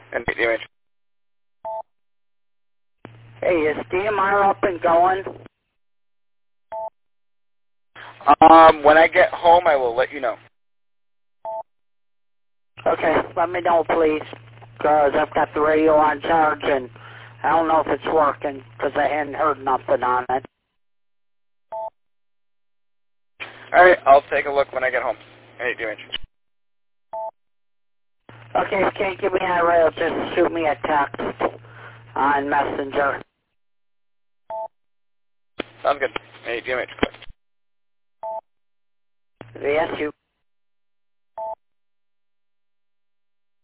and the image. Hey, is DMR up and going? When I get home, I will let you know. Okay, let me know, please, because I've got the radio on charge, and I don't know if it's working, because I hadn't heard nothing on it. All right, I'll take a look when I get home. Hey, the image. Okay, if you can't give me that radio, just shoot me a text on Messenger. Sounds good. Hey, the image. Yes, you.